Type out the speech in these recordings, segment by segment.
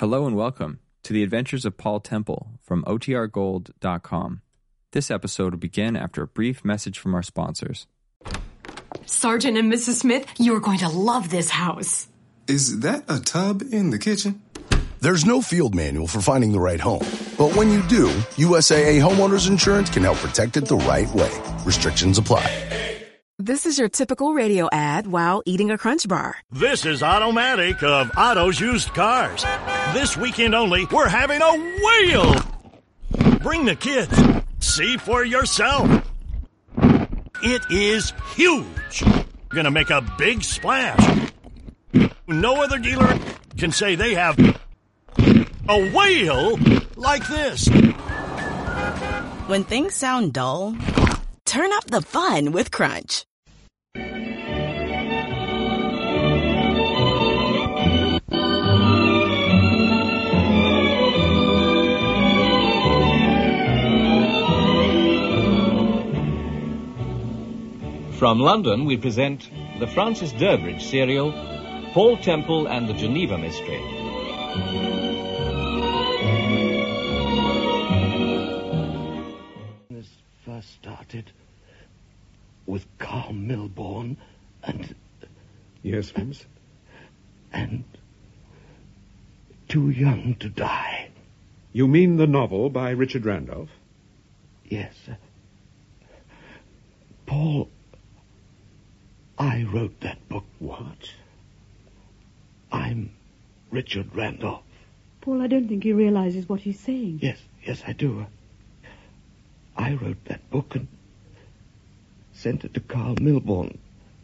Hello and welcome to the Adventures of Paul Temple from OTRGold.com. This episode will begin after a brief message from our sponsors. Sergeant and Mrs. Smith, you're going to love this house. Is that a tub in the kitchen? There's no field manual for finding the right home. But when you do, USAA Homeowners Insurance can help protect it the right way. Restrictions apply. This is your typical radio ad while eating a Crunch Bar. This is Automatic of Otto's Used Cars. This weekend only, we're having a whale. Bring the kids. See for yourself. It is huge. Gonna make a big splash. No other dealer can say they have a whale like this. When things sound dull, turn up the fun with Crunch. From London, we present the Francis Durbridge serial, Paul Temple and the Geneva Mystery. This first started with Carl Milbourne and... Yes, Vince? And Too Young to Die. You mean the novel by Richard Randolph? Yes. Paul, I wrote that book. What? I'm Richard Randolph. Paul, I don't think he realizes what he's saying. Yes, I do. I wrote that book and sent it to Carl Milbourne.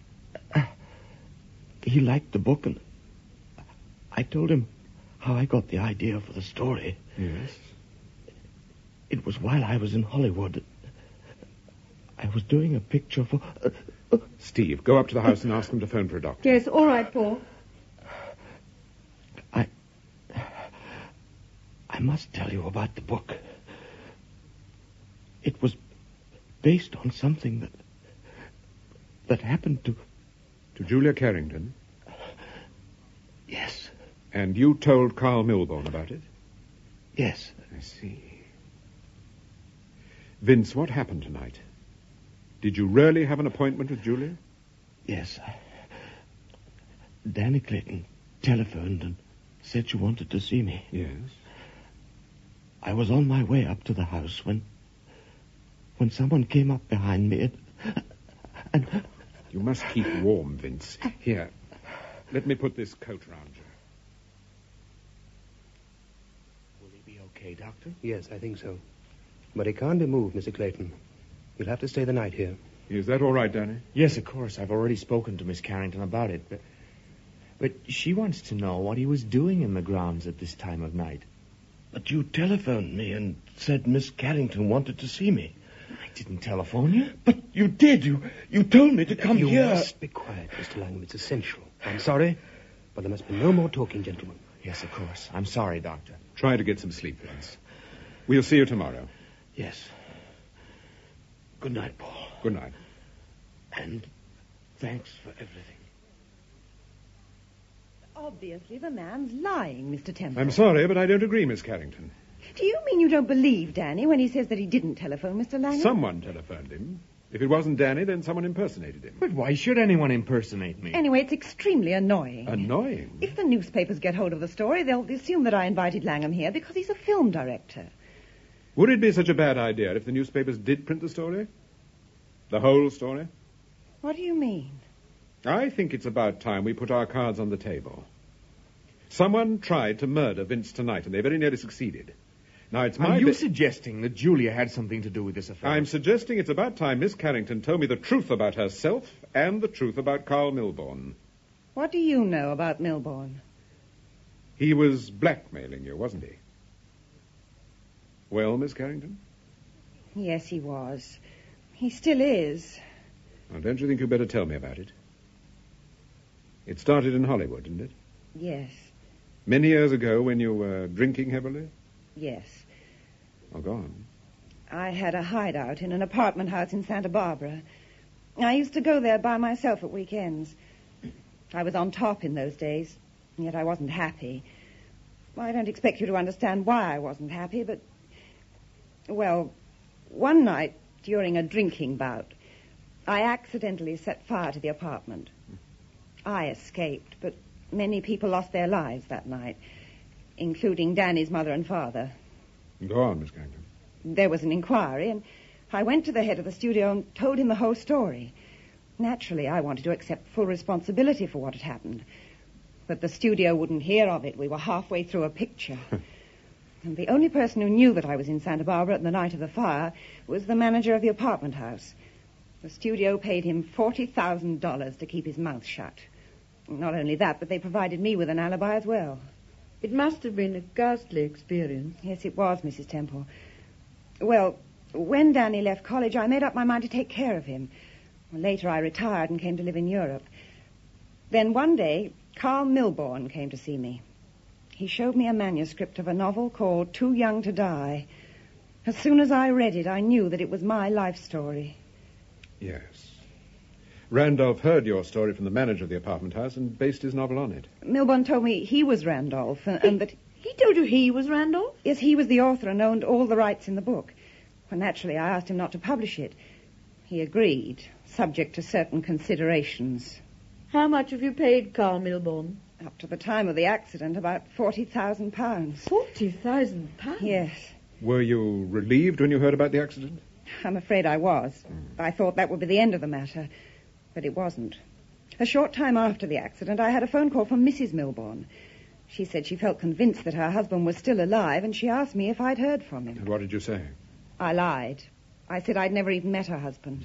He liked the book, and I told him how I got the idea for the story. Yes? It was while I was in Hollywood. I was doing a picture for... Steve, go up to the house and ask them to phone for a doctor. Yes, all right, Paul. I must tell you about the book. It was based on something that happened to... To Julia Carrington? Yes. And you told Carl Milbourne about it? Yes. I see. Vince, what happened tonight? Did you really have an appointment with Julia? Yes. Danny Clayton telephoned and said she wanted to see me. Yes. I was on my way up to the house when someone came up behind me and... You must keep warm, Vince. Here, let me put this coat round you. Will he be okay, Doctor? Yes, I think so. But he can't be moved, Mr. Clayton. You'll have to stay the night here. Is that all right, Danny? Yes, of course. I've already spoken to Miss Carrington about it, but she wants to know what he was doing in the grounds at this time of night. But you telephoned me and said Miss Carrington wanted to see me. I didn't telephone you. But you did. You told me to come here. You must be quiet, Mr. Langham. It's essential. I'm sorry, but there must be no more talking, gentlemen. Yes, of course. I'm sorry, Doctor. Try to get some sleep, Vince. We'll see you tomorrow. Yes. Good night, Paul. Good night. And thanks for everything. Obviously, the man's lying, Mr. Temple. I'm sorry, but I don't agree, Miss Carrington. Do you mean you don't believe Danny when he says that he didn't telephone Mr. Langham? Someone telephoned him. If it wasn't Danny, then someone impersonated him. But why should anyone impersonate me? Anyway, it's extremely annoying. Annoying? If the newspapers get hold of the story, they'll assume that I invited Langham here because he's a film director. Would it be such a bad idea if the newspapers did print the story? The whole story? What do you mean? I think it's about time we put our cards on the table. Someone tried to murder Vince tonight, and they very nearly succeeded. Now, it's my... Are you suggesting that Julia had something to do with this affair? I'm suggesting it's about time Miss Carrington told me the truth about herself and the truth about Carl Milbourne. What do you know about Milbourne? He was blackmailing you, wasn't he? Well, Miss Carrington? Yes, he was. He still is. Well, don't you think you'd better tell me about it? It started in Hollywood, didn't it? Yes. Many years ago when you were drinking heavily? Yes. Oh, go on. I had a hideout in an apartment house in Santa Barbara. I used to go there by myself at weekends. I was on top in those days, yet I wasn't happy. I don't expect you to understand why I wasn't happy, but... Well, one night during a drinking bout, I accidentally set fire to the apartment. I escaped, but many people lost their lives that night, including Danny's mother and father. Go on, Miss Carrington. There was an inquiry, and I went to the head of the studio and told him the whole story. Naturally, I wanted to accept full responsibility for what had happened. But the studio wouldn't hear of it. We were halfway through a picture. And the only person who knew that I was in Santa Barbara at the night of the fire was the manager of the apartment house. The studio paid him $40,000 to keep his mouth shut. Not only that, but they provided me with an alibi as well. It must have been a ghastly experience. Yes, it was, Mrs. Temple. Well, when Danny left college, I made up my mind to take care of him. Later, I retired and came to live in Europe. Then one day, Carl Milbourne came to see me. He showed me a manuscript of a novel called Too Young to Die. As soon as I read it, I knew that it was my life story. Yes. Randolph heard your story from the manager of the apartment house and based his novel on it. Milbourne told me he was Randolph and that... He told you he was Randolph? Yes, he was the author and owned all the rights in the book. Well, naturally, I asked him not to publish it. He agreed, subject to certain considerations. How much have you paid Carl Milbourne? Up to the time of the accident, about £40,000. £40,000? Yes. Were you relieved when you heard about the accident? I'm afraid I was. I thought that would be the end of the matter, but it wasn't. A short time after the accident, I had a phone call from Mrs. Milbourne. She said she felt convinced that her husband was still alive, and she asked me if I'd heard from him. And what did you say? I lied. I said I'd never even met her husband.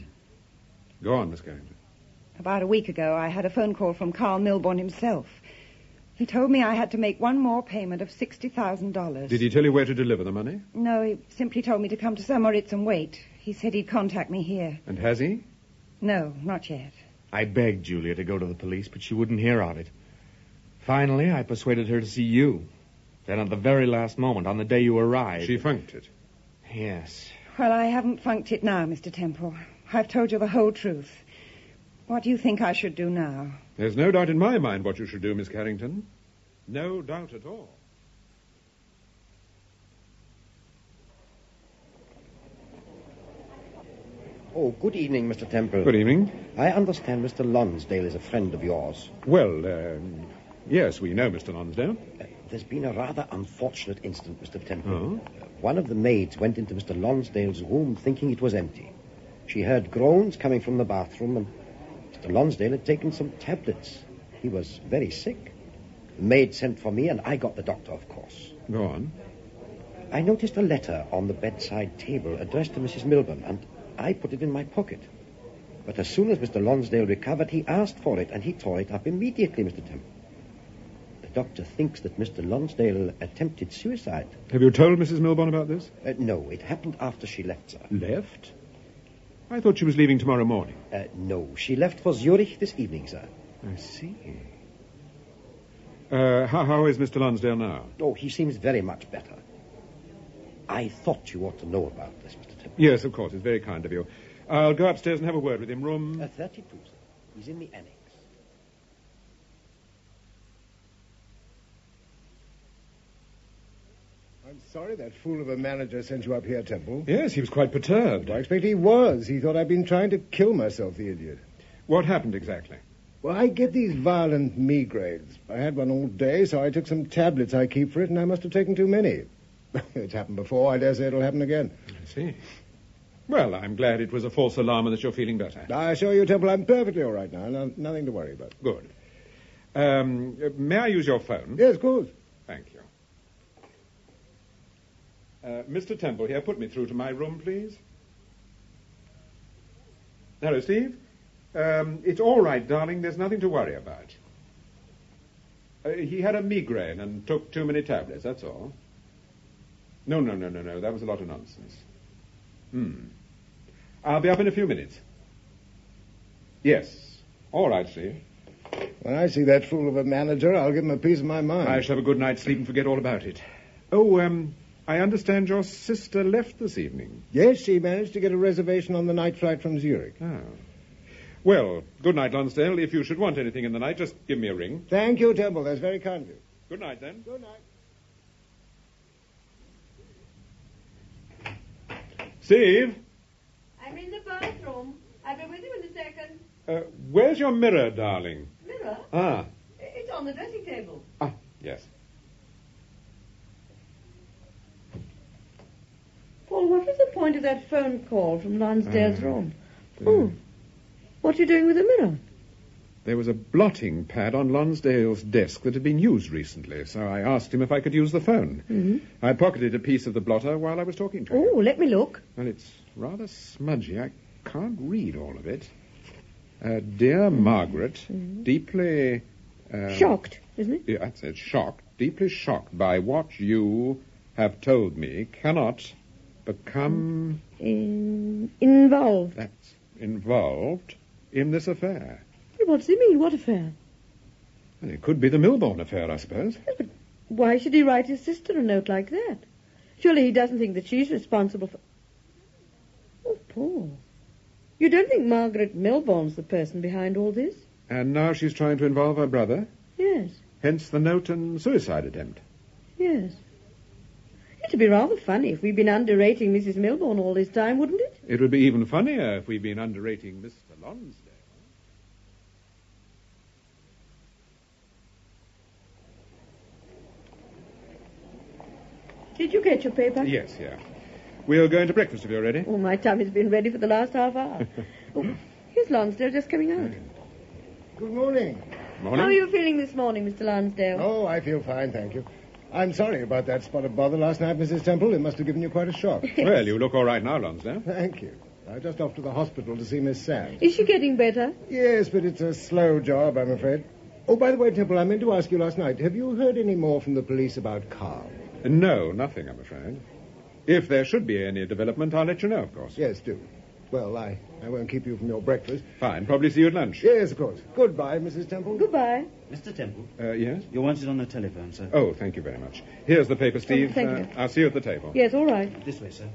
Go on, Miss Carrington. About a week ago, I had a phone call from Carl Milbourne himself. He told me I had to make one more payment of $60,000. Did he tell you where to deliver the money? No, he simply told me to come to St. Moritz and wait. He said he'd contact me here. And has he? No, not yet. I begged Julia to go to the police, but she wouldn't hear of it. Finally, I persuaded her to see you. Then at the very last moment, on the day you arrived... She funked it? Yes. Well, I haven't funked it now, Mr. Temple. I've told you the whole truth. What do you think I should do now? There's no doubt in my mind what you should do, Miss Carrington. No doubt at all. Oh, good evening, Mr. Temple. Good evening. I understand Mr. Lonsdale is a friend of yours. Well, yes, we know Mr. Lonsdale. There's been a rather unfortunate incident, Mr. Temple. Oh? One of the maids went into Mr. Lonsdale's room thinking it was empty. She heard groans coming from the bathroom, and Mr. Lonsdale had taken some tablets. He was very sick. The maid sent for me, and I got the doctor, of course. Go on. I noticed a letter on the bedside table addressed to Mrs. Milbourne, and I put it in my pocket. But as soon as Mr. Lonsdale recovered, he asked for it, and he tore it up immediately, Mr. Temple. The doctor thinks that Mr. Lonsdale attempted suicide. Have you told Mrs. Milbourne about this? No, it happened after she left, sir. Left? I thought she was leaving tomorrow morning. No, she left for Zurich this evening, sir. I see. How is Mr. Lonsdale now? Oh, he seems very much better. I thought you ought to know about this, Mr. Temple. Yes, of course. It's very kind of you. I'll go upstairs and have a word with him. Room... 32, sir. He's in the annex. I'm sorry that fool of a manager sent you up here, Temple. Yes, he was quite perturbed. I expect he was. He thought I'd been trying to kill myself, the idiot. What happened exactly? Well, I get these violent migraines. I had one all day, so I took some tablets I keep for it, and I must have taken too many. It's happened before. I dare say it'll happen again. I see. Well, I'm glad it was a false alarm and that you're feeling better. I assure you, Temple, I'm perfectly all right now. Nothing to worry about. Good. May I use your phone? Yes, of course. Thank you. Mr. Temple here, put me through to my room, please. Hello, Steve. It's all right, darling. There's nothing to worry about. He had a migraine and took too many tablets, that's all. No. That was a lot of nonsense. I'll be up in a few minutes. Yes. All right, Steve. When I see that fool of a manager, I'll give him a piece of my mind. I shall have a good night's sleep and forget all about it. Oh, I understand your sister left this evening. Yes, she managed to get a reservation on the night flight from Zurich. Oh. Well, good night, Lonsdale. If you should want anything in the night, just give me a ring. Thank you, Temple. That's very kind of you. Good night, then. Good night. Steve? I'm in the bathroom. I'll be with you in a second. Where's your mirror, darling? Mirror? Ah. It's on the dressing table. Ah, yes. Paul, what was the point of that phone call from Lonsdale's room? Oh, what are you doing with the mirror? There was a blotting pad on Lonsdale's desk that had been used recently, so I asked him if I could use the phone. Mm-hmm. I pocketed a piece of the blotter while I was talking to him. Oh, let me look. Well, it's rather smudgy. I can't read all of it. Dear Margaret, deeply... shocked, isn't it? Yeah, that's it. Shocked. Deeply shocked by what you have told me. Cannot become... Involved. That's involved in this affair. What does he mean? What affair? Well, it could be the Milbourne affair, I suppose. Yes, but why should he write his sister a note like that? Surely he doesn't think that she's responsible for... Oh, Paul. You don't think Margaret Milbourne's the person behind all this? And now she's trying to involve her brother? Yes. Hence the note and suicide attempt. Yes. It'd be rather funny if we'd been underrating Mrs. Milbourne all this time, wouldn't it? It would be even funnier if we'd been underrating Mr. Lonsdale. Did you get your paper? Yes, yeah. We'll go into breakfast if you're ready. Oh, my tummy's been ready for the last half hour. Oh, here's Lonsdale just coming out. Good morning. Morning. How are you feeling this morning, Mr. Lonsdale? Oh, I feel fine, thank you. I'm sorry about that spot of bother last night, Mrs. Temple. It must have given you quite a shock. Well, you look all right now, Lonsdale. Thank you. I'm just off to the hospital to see Miss Sands. Is she getting better? Yes, but it's a slow job, I'm afraid. Oh, by the way, Temple, I meant to ask you last night, have you heard any more from the police about Carl? No, nothing, I'm afraid. If there should be any development, I'll let you know, of course. Yes, do. Well, I won't keep you from your breakfast. Fine. Probably see you at lunch. Yes, of course. Goodbye, Mrs. Temple. Goodbye. Mr. Temple? Yes? You're wanted on the telephone, sir. Oh, thank you very much. Here's the paper, Steve. thank you. I'll see you at the table. Yes, all right. This way, sir.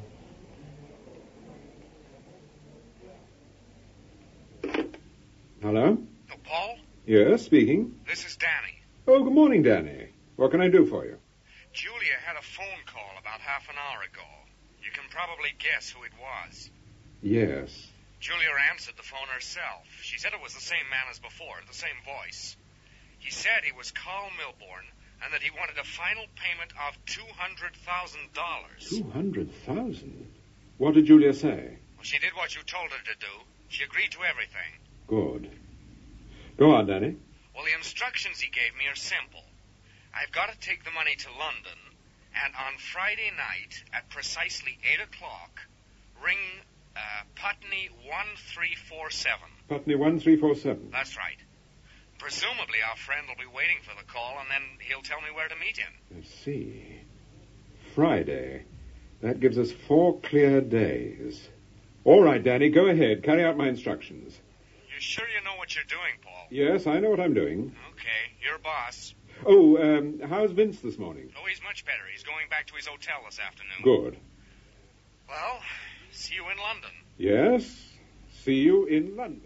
Hello? Oh, Paul? Yes, speaking. This is Danny. Oh, good morning, Danny. What can I do for you? Julia had a phone call about half an hour ago. You can probably guess who it was. Yes. Julia answered the phone herself. She said it was the same man as before, the same voice. He said he was Carl Milbourne and that he wanted a final payment of $200,000. 200,000? What did Julia say? Well, she did what you told her to do. She agreed to everything. Good. Go on, Danny. Well, the instructions he gave me are simple. I've got to take the money to London, and on Friday night at precisely 8 o'clock, ring Putney 1347. Putney 1347. That's right. Presumably our friend will be waiting for the call, and then he'll tell me where to meet him. Let's see. Friday. That gives us 4 clear days. All right, Danny, go ahead. Carry out my instructions. You sure you know what you're doing, Paul? Yes, I know what I'm doing. Okay, you're boss. Oh, how's Vince this morning? Oh, he's much better. He's going back to his hotel this afternoon. Good. Well, see you in London. Yes, see you in London.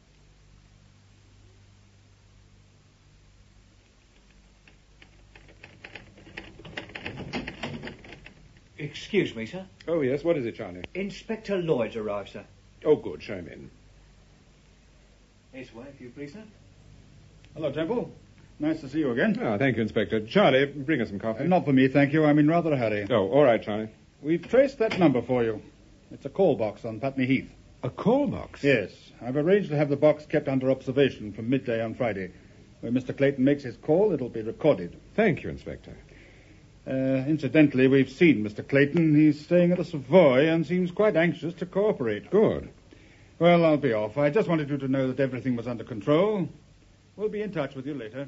Excuse me, sir. Oh, yes, what is it, Charlie? Inspector Lloyd's arrived, sir. Oh, good, show him in. This way, if you please, sir. Hello, Temple. Nice to see you again. Oh, thank you, Inspector. Charlie, bring us some coffee. Not for me, thank you. I'm in rather a hurry. Oh, all right, Charlie. We've traced that number for you. It's a call box on Putney Heath. A call box? Yes. I've arranged to have the box kept under observation from midday on Friday. When Mr. Clayton makes his call, it'll be recorded. Thank you, Inspector. Incidentally, we've seen Mr. Clayton. He's staying at the Savoy and seems quite anxious to cooperate. Good. Well, I'll be off. I just wanted you to know that everything was under control. We'll be in touch with you later.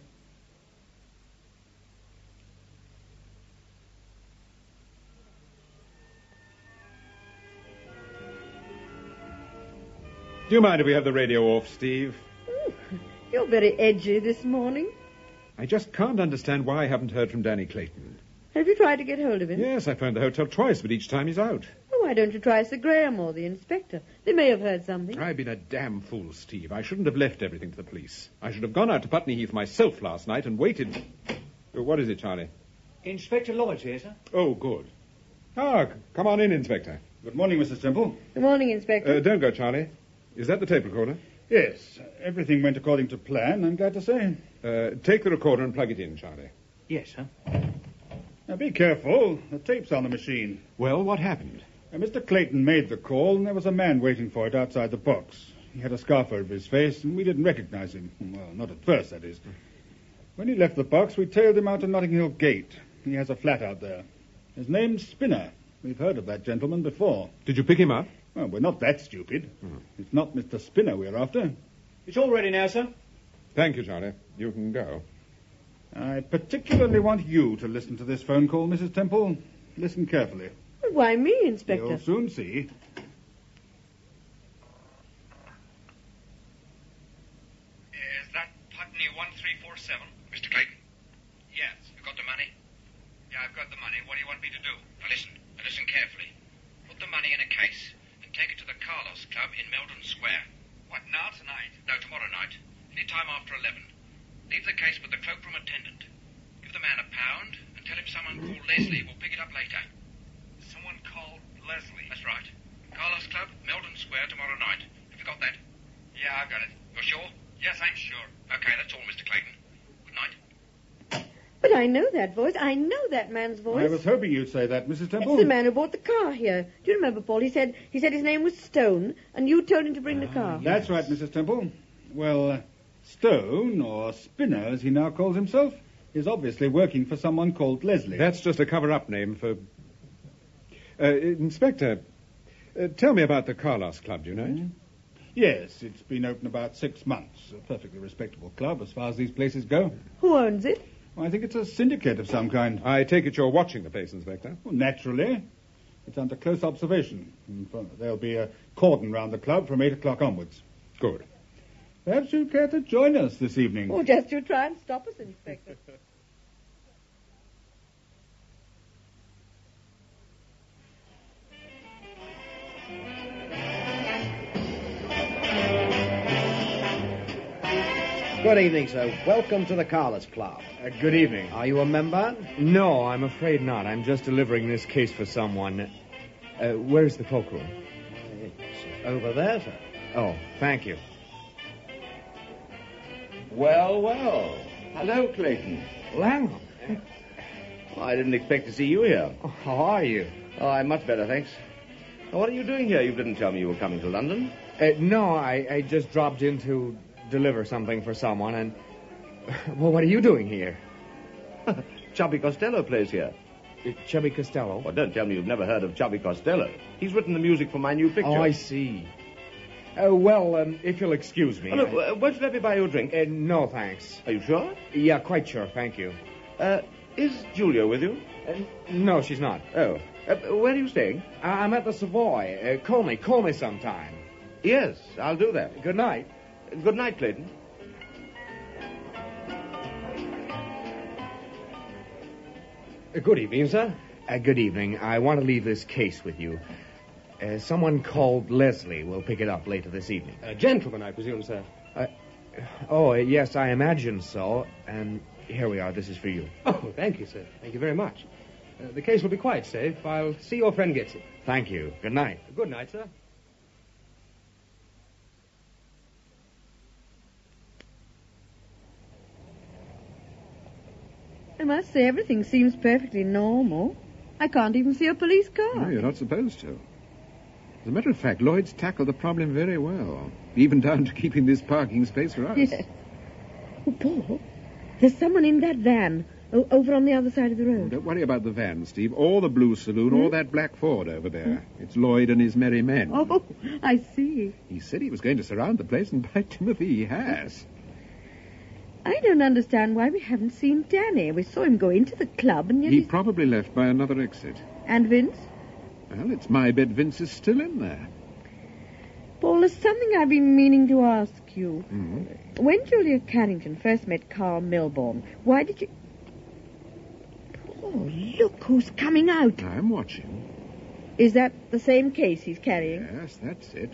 Do you mind if we have the radio off, Steve? You're very edgy this morning. I just can't understand why I haven't heard from Danny Clayton. Have you tried to get hold of him? Yes, I phoned the hotel twice, but each time he's out. Well, why don't you try Sir Graham or the inspector? They may have heard something. I've been a damn fool, Steve. I shouldn't have left everything to the police. I should have gone out to Putney Heath myself last night and waited. What is it, Charlie? Inspector Lloyd's here, sir. Oh, good. Come on in, Inspector. Good morning, Mrs. Temple. Good morning, Inspector. Don't go, Charlie. Is that the tape recorder? Yes, everything went according to plan, I'm glad to say. Take the recorder and plug it in, Charlie. Yes, sir. Now, be careful. The tape's on the machine. Well, what happened? Mr. Clayton made the call, and there was a man waiting for it outside the box. He had a scarf over his face, and we didn't recognize him. Well, not at first, that is. When he left the box, we tailed him out to Notting Hill Gate. He has a flat out there. His name's Spinner. We've heard of that gentleman before. Did you pick him up? Well, we're not that stupid. It's not Mr. Spinner we're after. It's all ready now, sir. Thank you, Charlie. You can go. I particularly want you to listen to this phone call, Mrs. Temple. Listen carefully. Why me, Inspector? You'll soon see. Is that Putney 1347? Mr. Clayton? Yes. You got the money? Yeah, I've got the money. What do you want me to do? Now listen carefully. Put the money in a case and take it to the Carlos Club in Meldon Square. What, now tonight? No, tomorrow night. Any time after 11. Leave the case with the cloakroom attendant. Give the man £1 and tell him someone called Leslie will pick it up later. Someone called Leslie? That's right. Carlos Club, Meldon Square, tomorrow night. Have you got that? Yeah, I've got it. You're sure? Yes, I'm sure. Okay, that's all, Mr. Clayton. Good night. But I know that voice. I know that man's voice. I was hoping you'd say that, Mrs. Temple. It's the man who bought the car here. Do you remember, Paul? He said his name was Stone, and you told him to bring the car. That's right, Mrs. Temple. Well, Stone, or Spinner, as he now calls himself, is obviously working for someone called Leslie. That's just a cover-up name for... Inspector, tell me about the Carlos Club, do you know it? Yes, it's been open about 6 months. A perfectly respectable club as far as these places go. Who owns it? Well, I think it's a syndicate of some kind. I take it you're watching the place, Inspector? Well, naturally. It's under close observation. There'll be a cordon round the club from 8 o'clock onwards. Good. Perhaps you'd care to join us this evening. Or just to try and stop us, Inspector. Good evening, sir. Welcome to the Carlos Club. Good evening. Are you a member? No, I'm afraid not. I'm just delivering this case for someone. Where's the cloakroom? It's over there, sir. Oh, thank you. Well, well. Hello, Clayton. Langham. Well, I didn't expect to see you here. Oh, how are you? Oh, I'm much better, thanks. Now, what are you doing here? You didn't tell me you were coming to London. No, I just dropped in to deliver something for someone, and... Well, what are you doing here? Chubby Costello plays here. Chubby Costello? Well, don't tell me you've never heard of Chubby Costello. He's written the music for my new picture. Oh, I see. Well, if you'll excuse me... Oh, look, won't you let me buy you a drink? No, thanks. Are you sure? Yeah, quite sure, thank you. Is Julia with you? No, she's not. Oh. Where are you staying? I'm at the Savoy. Call me sometime. Yes, I'll do that. Good night. Good night, Clayton. Good evening, sir. Good evening. I want to leave this case with you. Someone called Leslie will pick it up later this evening. A gentleman, I presume, sir. Yes, I imagine so. And here we are. This is for you. Oh, thank you, sir. Thank you very much. The case will be quite safe. I'll see your friend gets it. Thank you. Good night. Good night, sir. I must say, everything seems perfectly normal. I can't even see a police car. No, you're not supposed to. As a matter of fact, Lloyd's tackled the problem very well, even down to keeping this parking space for us. Yes. Oh, Paul, there's someone in that van over on the other side of the road. Don't worry about the van, Steve, or the Blue Saloon, or that black Ford over there. It's Lloyd and his merry men. Oh, I see. He said he was going to surround the place, and by Timothy, he has. I don't understand why we haven't seen Danny. We saw him go into the club, and yet He probably left by another exit. And Vince? Well, it's my bet Vince is still in there. Paul, there's something I've been meaning to ask you. Mm-hmm. When Julia Carrington first met Carl Milborn, why did you... Oh, look who's coming out. I'm watching. Is that the same case he's carrying? Yes, that's it.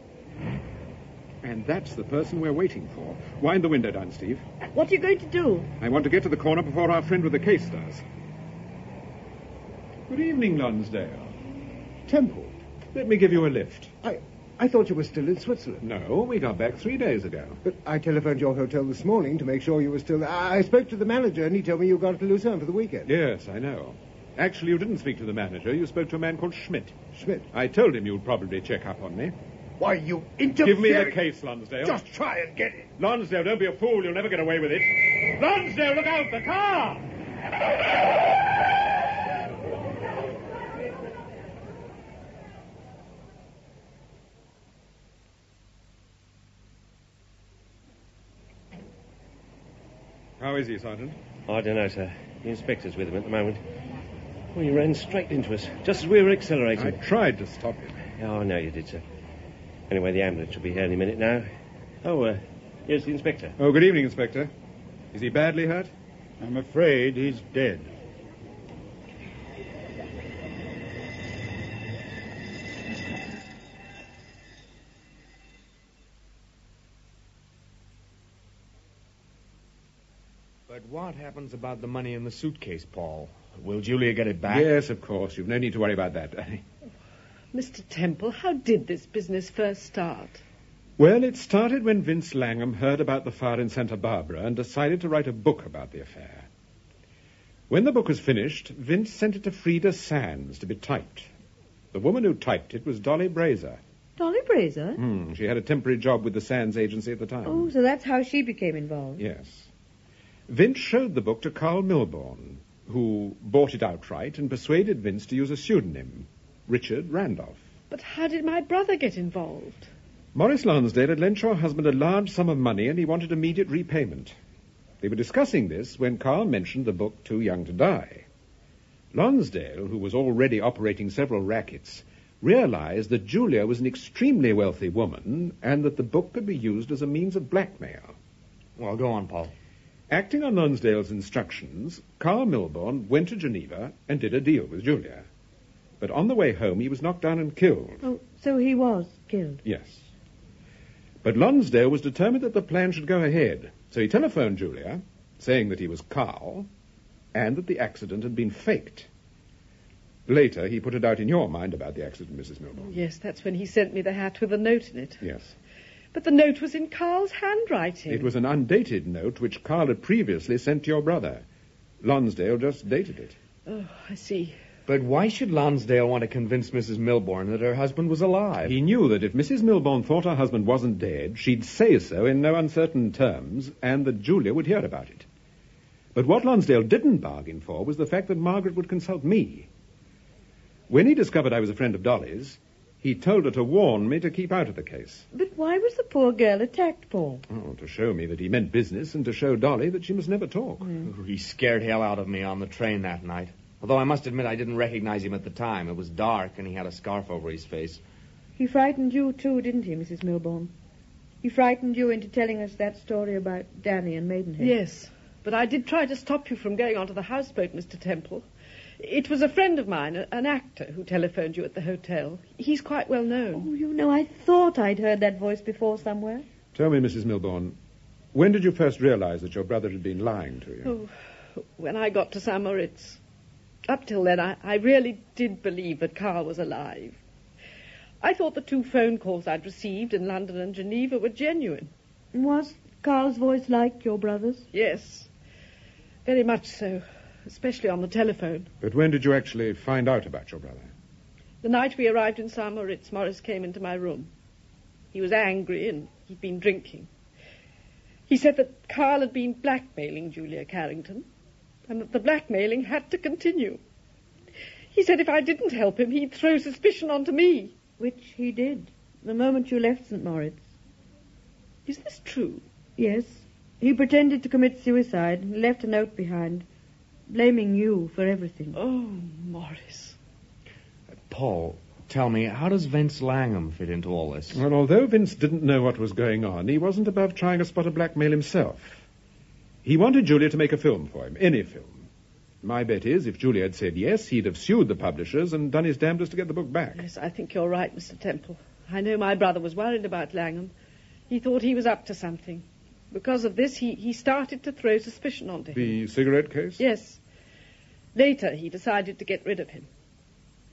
And that's the person we're waiting for. Wind the window down, Steve. What are you going to do? I want to get to the corner before our friend with the case does. Good evening, Lonsdale. Temple. Let me give you a lift. I thought you were still in Switzerland. No, we got back 3 days ago. But I telephoned your hotel this morning to make sure you were still there. I spoke to the manager, and he told me you got to Lucerne for the weekend. Yes, I know. Actually, you didn't speak to the manager. You spoke to a man called Schmidt. Schmidt? I told him you'd probably check up on me. Why, you interfering... Give me the case, Lonsdale. Just try and get it. Lonsdale, don't be a fool. You'll never get away with it. Lonsdale, look out! The car! How is he, Sergeant? I don't know, sir. The inspector's with him at the moment. Well, he ran straight into us, just as we were accelerating. I tried to stop him. Oh, I know you did, sir. Anyway, the ambulance will be here any minute now. Oh, here's the inspector. Oh, good evening, Inspector. Is he badly hurt? I'm afraid he's dead. But what happens about the money in the suitcase, Paul? Will Julia get it back? Yes, of course. You've no need to worry about that. Mr. Temple, how did this business first start? Well, it started when Vince Langham heard about the fire in Santa Barbara and decided to write a book about the affair. When the book was finished, Vince sent it to Frida Sands to be typed. The woman who typed it was Dolly Brazer. Dolly Brazer? She had a temporary job with the Sands agency at the time. Oh, so that's how she became involved. Yes. Vince showed the book to Carl Milbourne, who bought it outright and persuaded Vince to use a pseudonym, Richard Randolph. But how did my brother get involved? Morris Lonsdale had lent your husband a large sum of money and he wanted immediate repayment. They were discussing this when Carl mentioned the book Too Young to Die. Lonsdale, who was already operating several rackets, realized that Julia was an extremely wealthy woman and that the book could be used as a means of blackmail. Well, go on, Paul. Acting on Lonsdale's instructions, Carl Milbourne went to Geneva and did a deal with Julia. But on the way home, he was knocked down and killed. Oh, so he was killed? Yes. But Lonsdale was determined that the plan should go ahead, so he telephoned Julia, saying that he was Carl, and that the accident had been faked. Later, he put it out in your mind about the accident, Mrs. Milbourne. Yes, that's when he sent me the hat with a note in it. Yes. But the note was in Carl's handwriting. It was an undated note which Carl had previously sent to your brother. Lonsdale just dated it. Oh, I see. But why should Lonsdale want to convince Mrs. Milbourne that her husband was alive? He knew that if Mrs. Milbourne thought her husband wasn't dead, she'd say so in no uncertain terms, and that Julia would hear about it. But what Lonsdale didn't bargain for was the fact that Margaret would consult me. When he discovered I was a friend of Dolly's, he told her to warn me to keep out of the case. But why was the poor girl attacked, Paul? Oh, to show me that he meant business and to show Dolly that she must never talk. He scared hell out of me on the train that night. Although I must admit I didn't recognize him at the time. It was dark and he had a scarf over his face. He frightened you too, didn't he, Mrs. Milbourne? He frightened you into telling us that story about Danny and Maidenhead. Yes, but I did try to stop you from going onto the houseboat, Mr. Temple. It was a friend of mine, an actor, who telephoned you at the hotel. He's quite well known. Oh, you know, I thought I'd heard that voice before somewhere. Tell me, Mrs. Milbourne, when did you first realize that your brother had been lying to you? Oh, when I got to St. Moritz. Up till then, I really did believe that Carl was alive. I thought the 2 phone calls I'd received in London and Geneva were genuine. Was Carl's voice like your brother's? Yes, very much so, especially on the telephone. But when did you actually find out about your brother? The night we arrived in St. Moritz, Morris came into my room. He was angry and he'd been drinking. He said that Carl had been blackmailing Julia Carrington, and that the blackmailing had to continue. He said if I didn't help him, he'd throw suspicion onto me. Which he did, the moment you left St. Moritz. Is this true? Yes. He pretended to commit suicide and left a note behind, blaming you for everything. Oh, Morris. Paul, tell me, how does Vince Langham fit into all this? Well, although Vince didn't know what was going on, he wasn't above trying a spot of blackmail himself. He wanted Julia to make a film for him, any film. My bet is, if Julia had said yes, he'd have sued the publishers and done his damnedest to get the book back. Yes, I think you're right, Mr. Temple. I know my brother was worried about Langham. He thought he was up to something. Because of this, he started to throw suspicion onto him. The cigarette case? Yes. Later, he decided to get rid of him.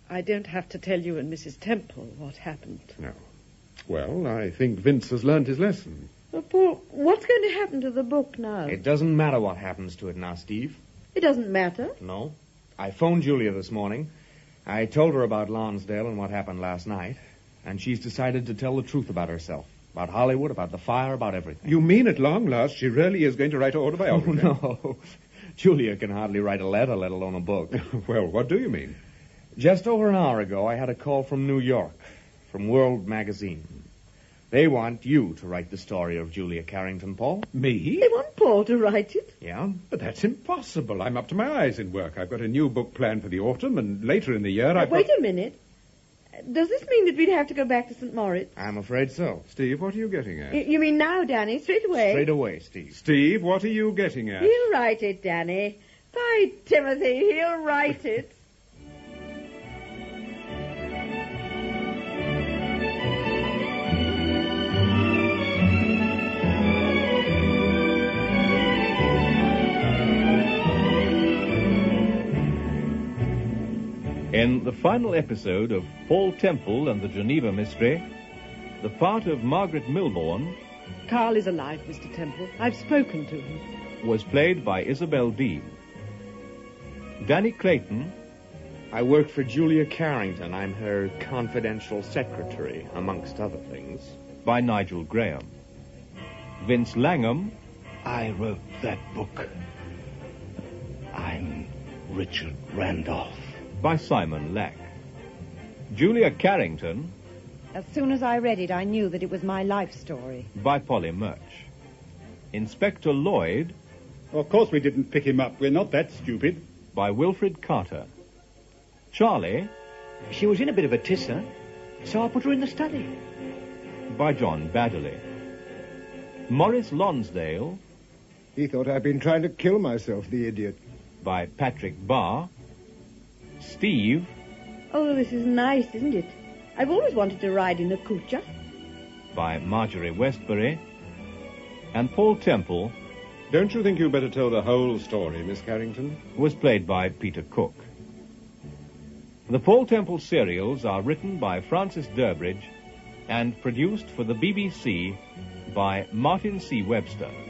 I don't have to tell you and Mrs. Temple what happened. No. Well, I think Vince has learned his lesson. Well, Paul, what's going to happen to the book now? It doesn't matter what happens to it now, Steve. It doesn't matter. No. I phoned Julia this morning. I told her about Lonsdale and what happened last night, and she's decided to tell the truth about herself, about Hollywood, about the fire, about everything. You mean at long last she really is going to write an autobiography? Oh, no. Julia can hardly write a letter, let alone a book. Well, what do you mean? Just over an hour ago, I had a call from New York, from World Magazine. They want you to write the story of Julia Carrington, Paul. Me? They want Paul to write it? Yeah. But that's impossible. I'm up to my eyes in work. I've got a new book planned for the autumn, and later in the year Wait a minute. Does this mean that we'd have to go back to St. Moritz? I'm afraid so. Steve, what are you getting at? You mean now, Danny? Straight away? Straight away, Steve. Steve, what are you getting at? He'll write it, Danny. By Timothy, he'll write it. In the final episode of Paul Temple and the Geneva Mystery, the part of Margaret Milbourne... Carl is alive, Mr. Temple. I've spoken to him. ...was played by Isabel Dean. Danny Clayton... I work for Julia Carrington. I'm her confidential secretary, amongst other things. ...by Nigel Graham. Vince Langham... I wrote that book. I'm Richard Randolph. ...by Simon Lack. Julia Carrington... As soon as I read it, I knew that it was my life story. ...by Polly Murch. Inspector Lloyd... Well, of course we didn't pick him up. We're not that stupid. ...by Wilfred Carter. Charlie... She was in a bit of a tisser, so I put her in the study. ...by John Baddeley. Maurice Lonsdale... He thought I'd been trying to kill myself, the idiot. ...by Patrick Barr. Steve... Oh, this is nice, isn't it? I've always wanted to ride in a kucha. ...by Marjorie Westbury. And Paul Temple... Don't you think you'd better tell the whole story, Miss Carrington? ...was played by Peter Cook. The Paul Temple serials are written by Francis Durbridge and produced for the BBC by Martin C. Webster.